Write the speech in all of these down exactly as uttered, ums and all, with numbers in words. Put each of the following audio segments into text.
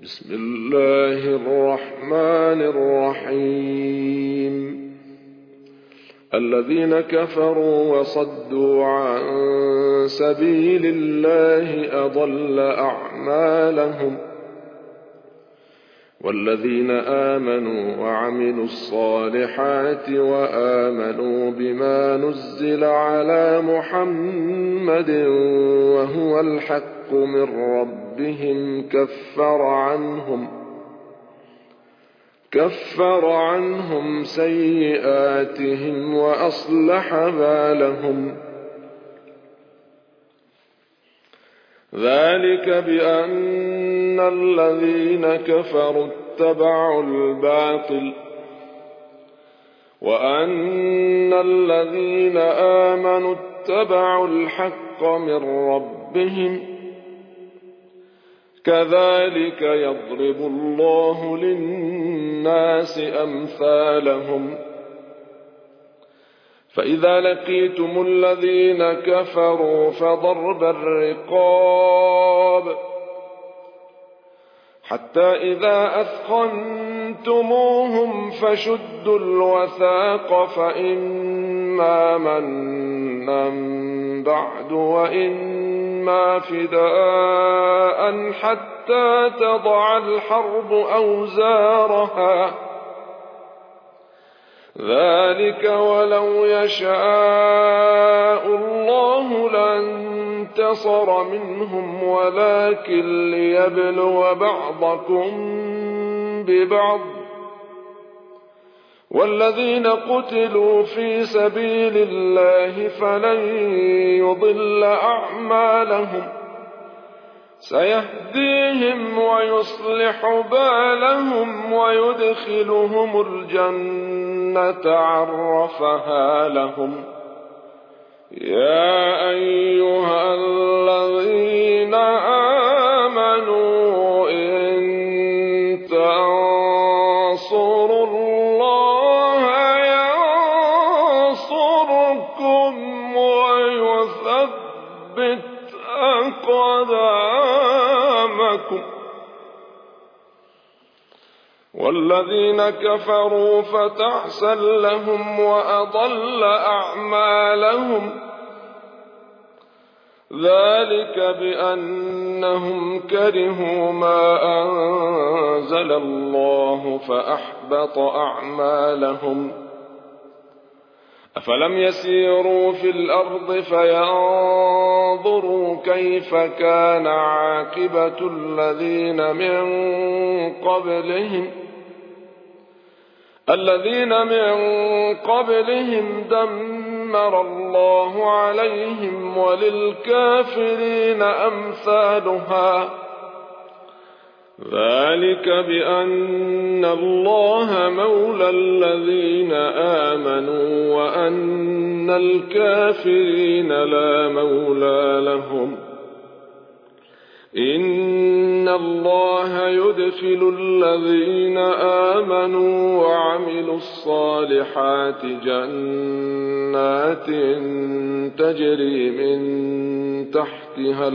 بسم الله الرحمن الرحيم الذين كفروا وصدوا عن سبيل الله أضل أعمالهم والذين آمنوا وعملوا الصالحات وآمنوا بما نزل على محمد وهو الحق من ربهم كفر عنهم كفر عنهم سيئاتهم وأصلح بالهم ذلك بأن الذين كفروا اتبعوا الباطل وأن الذين آمنوا اتبعوا الحق من ربهم كذلك يضرب الله للناس أمثالهم فإذا لقيتم الذين كفروا فضرب الرقاب حتى إذا أثخنتموهم فشدوا الوثاق فإما منا بعد وإما فداء حتى تضع الحرب أوزارها ذلك ولو يشاء الله لانتصر منهم ولكن ليبلو بعضكم ببعض والذين قتلوا في سبيل الله فلن يضل أعمالهم سيهديهم ويصلح بالهم ويدخلهم الجنة عرفها لهم يا أيها الذين آمنوا إن تنصروا الله ينصركم ويثبت أقدامكم والذين كفروا فتعسا لهم وأضل أعمالهم ذلك بأنهم كرهوا ما أنزل الله فأحبط أعمالهم أفلم يسيروا في الأرض فينظروا كيف كان عاقبة الذين من قبلهم الذين من قبلهم دمر الله عليهم وللكافرين أمثالها ذلك بأن الله مولى الذين آمنوا وأن الكافرين لا مولى لهم إن الله يدخل الذين آمنوا وعملوا الصالحات جنات تجري من تحتها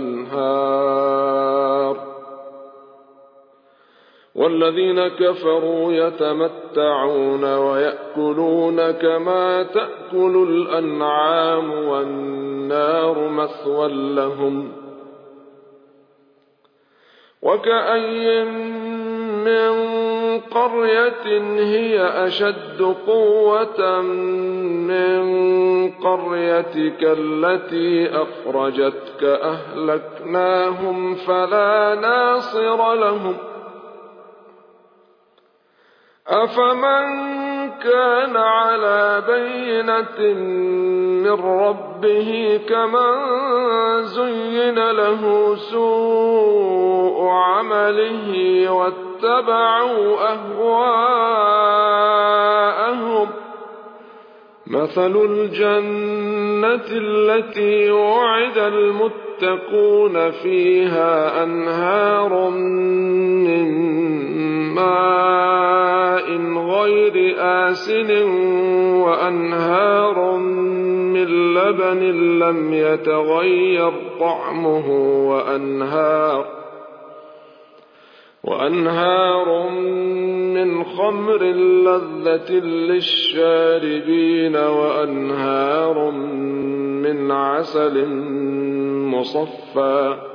الأنهار والذين كفروا يتمتعون ويأكلون كما تأكل الأنعام والنار مثوى لهم وكأي من قرية هي أشد قوة من قريتك التي أخرجتك أهلكناهم فلا ناصر لهم أفمن كان على بينة من ربه كمن زين له سوء عمله واتبعوا أهواءهم مثل الجنة التي وعد المتقون فيها أنهار من ماء غير آسن وأنهار من لبن لم يتغير طعمه وأنهار وأنهار من خمر لذة للشاربين وأنهار من عسل مصفى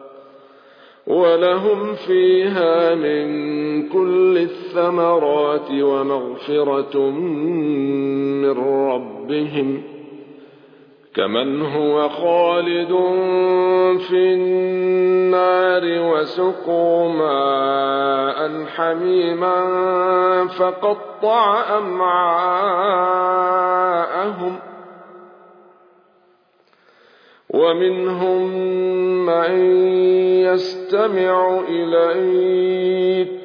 ولهم فيها من كل الثمرات ومغفرة من ربهم كمن هو خالد في النار وسقوا ماء حميما فقطع أمعاءهم ومنهم من يستمع إليك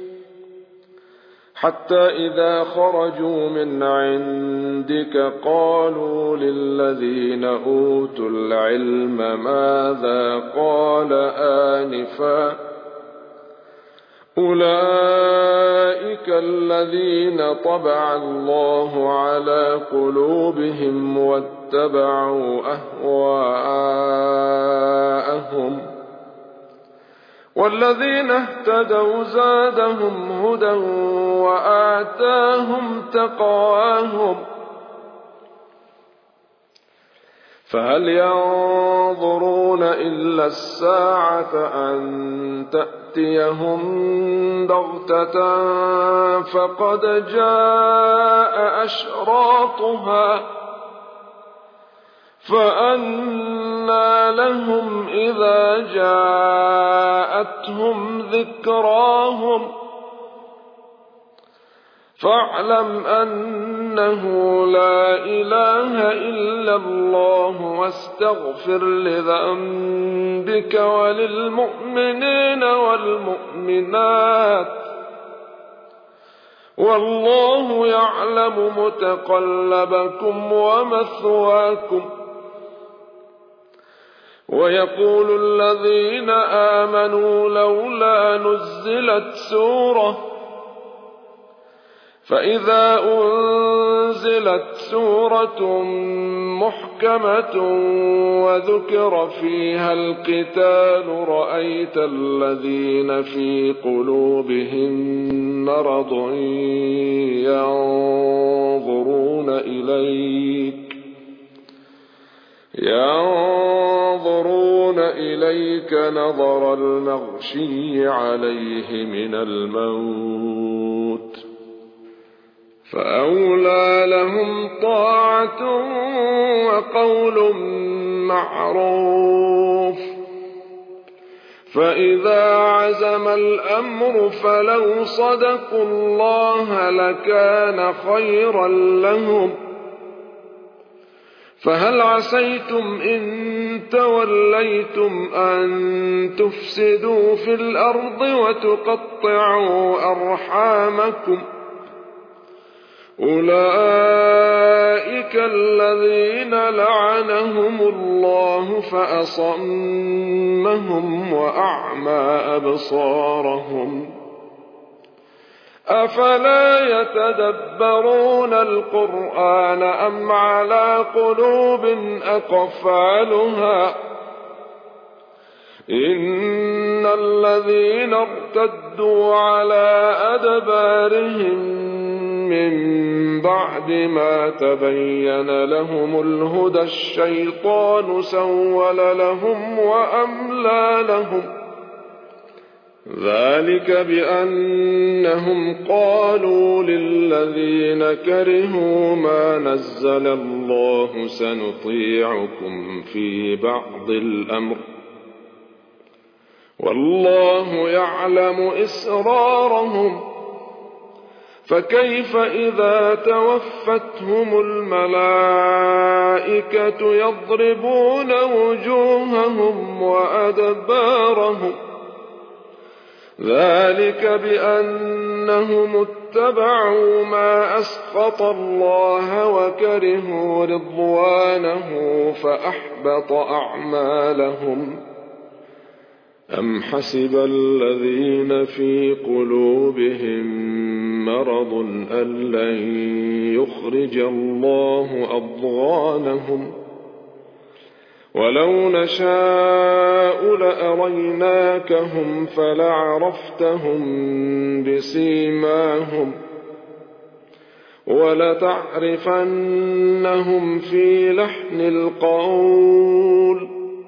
حتى إذا خرجوا من عندك قالوا للذين أوتوا العلم ماذا قال آنفا أولئك الذين طبع الله على قلوبهم واتبعوا أهواءهم والذين اهتدوا زادهم هدى وآتاهم تقواهم فهل ينظرون إلا الساعة أن تأتيهم بغتة فقد جاء أشراطها فأنى لهم إذا جاءتهم ذكراهم فاعلم أنه لا إله إلا الله واستغفر لذنبك وللمؤمنين والمؤمنات والله يعلم متقلبكم ومثواكم ويقول الذين آمنوا لولا نزلت سورة فإذا أنزلت سورة محكمة وذكر فيها القتال رأيت الذين في قلوبهم مرض ينظرون إليك ينظرون إليك نظر المغشي عليه من الموت فأولى لهم طاعة وقول معروف فإذا عزم الأمر فلو صدقوا الله لكان خيرا لهم فهل عسيتم إن توليتم أن تفسدوا في الأرض وتقطعوا أرحامكم أولئك الذين لعنهم الله فأصمهم وأعمى أبصارهم أفلا يتدبرون القرآن أم على قلوب أقفالها إن الذين ارتدوا على أدبارهم من بعد ما تبين لهم الهدى الشيطان سول لهم وأملى لهم ذلك بأنهم قالوا للذين كرهوا ما نزل الله سنطيعكم في بعض الأمر والله يعلم إسرارهم فكيف إذا توفتهم الملائكة يضربون وجوههم وأدبارهم ذلك بأنهم اتبعوا ما أسخط الله وكرهوا رضوانه فأحبط أعمالهم أم حسب الذين في قلوبهم مرض أن لن يخرج الله أضغانهم ولو نشاء لأريناكهم فلعرفتهم بسيماهم ولتعرفنهم في لحن القول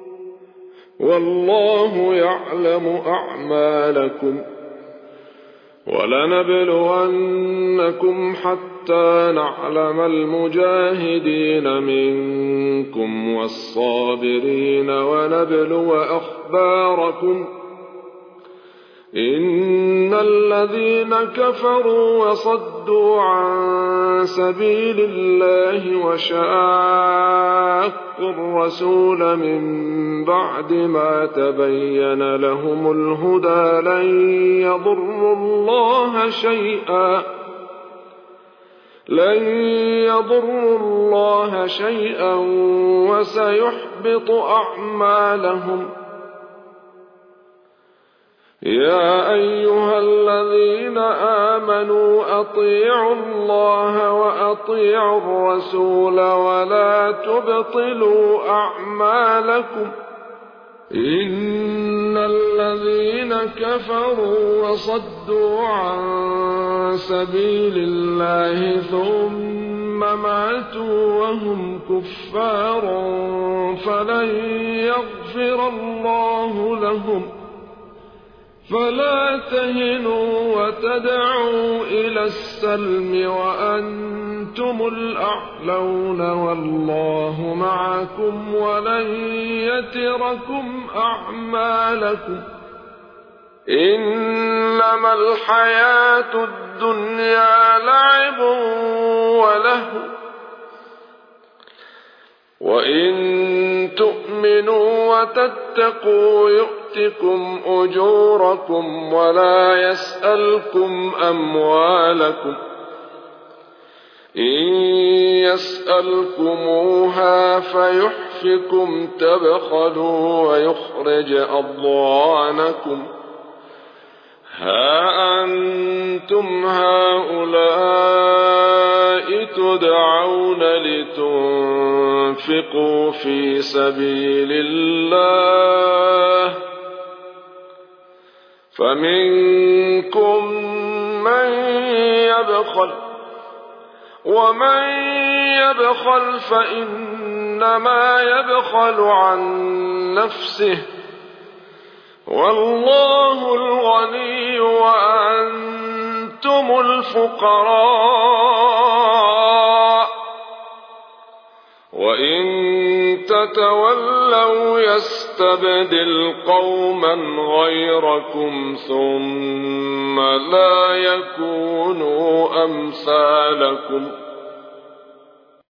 والله يعلم أعمالكم ولنبلونكم حتى نعلم المجاهدين منكم والصابرين ونبلو أخباركم إن الذين كفروا وصدوا عن سبيل الله وشاقوا الرسول من بعد ما تبين لهم الهدى لن يضروا الله شيئا لن يضروا الله شيئا وسيحبط أعمالهم. يا أيها الذين آمنوا أطيعوا الله وأطيعوا الرسول ولا تبطلوا أعمالكم إن الذين كفروا وصدوا عن سبيل الله ثم ماتوا وهم كفار فلن يغفر الله لهم فلا تهنوا وتدعوا إلى السلم وأنتم الأعلون والله معكم ولن يتركم أعمالكم إنما الحياة الدنيا لعب ولهو وإن تؤمنوا وتتقوا يؤتكم أجوركم ولا يسألكم أموالكم إن يسألكموها فيحفكم تبخلوا ويخرج أضغانكم ها أنتم هؤلاء تدعون لتنفقوا في سبيل الله فمنكم من يبخل ومن يبخل فإنما يبخل عن نفسه والله الغني وأنتم الفقراء وإن تتولوا يستبدل قوما غيركم ثم لا يكونوا أمثالكم